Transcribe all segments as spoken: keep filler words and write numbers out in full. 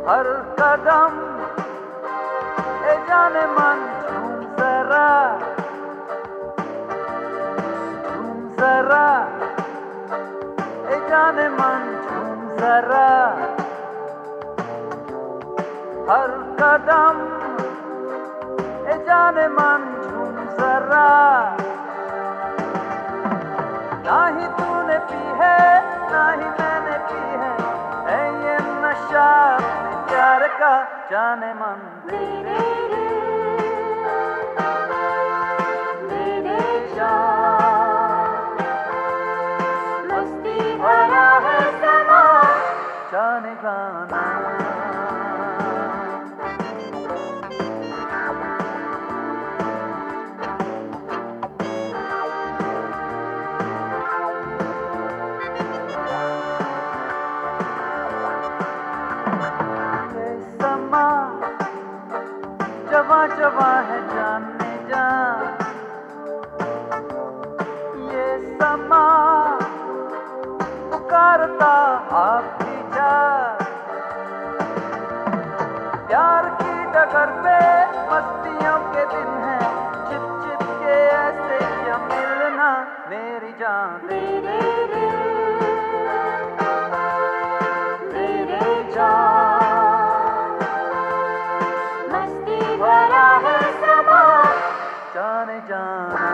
हर कदम ए जाने मन झूम जरा, झूम जरा ए जाने मन झूम जरा, हर कदम ए जाने मन झूम जरा। ना ही तूने पी है ना ही मैंने पी है, है ये नशा अपने प्यार का जाने मन। मेरे मेरे जान मस्ती भरा है समा, जाने गाना जवा जवा है जानने जा, ये समा पुकारता आप भी जा। प्यार की डगर पे मस्तियों के दिन है, चिप चिप के ऐसे क्या मिलना मेरी जान। मेरे मेरे जान मस्ती भरा है समा, जाने जाना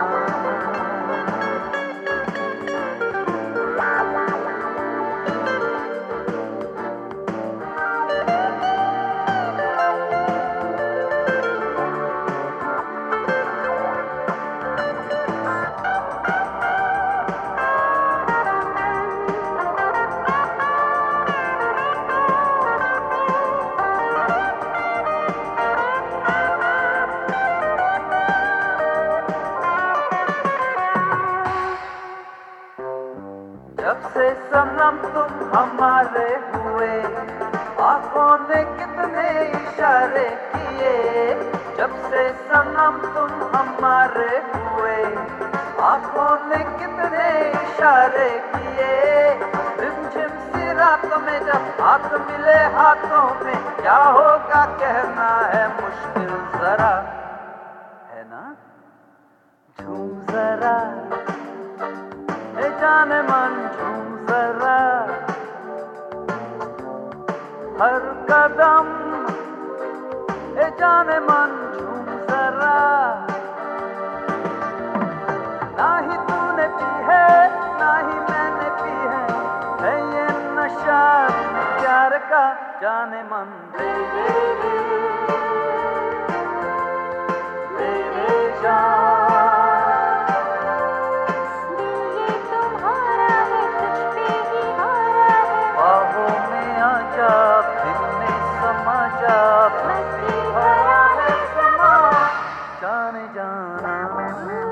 जब से सनम तुम हमारे हुए, आंखों ने कितने इशारे किए। जब से सनम तुम हमारे हुए, आंखों ने कितने इशारे किए। रिमझिम सी रातों में जब हाथ मिले हाथों में, क्या होगा कहना है मुश्किल जरा, है ना। झूम जरा ए जाने मन झूम जरा, हर कदम ए जाने मन झूम जरा। ना ही तूने पी है ना ही मैंने पी है, है ये नशा प्यार का जाने मन। मेरे जान मस्ती भरा है समा, जाने जाना।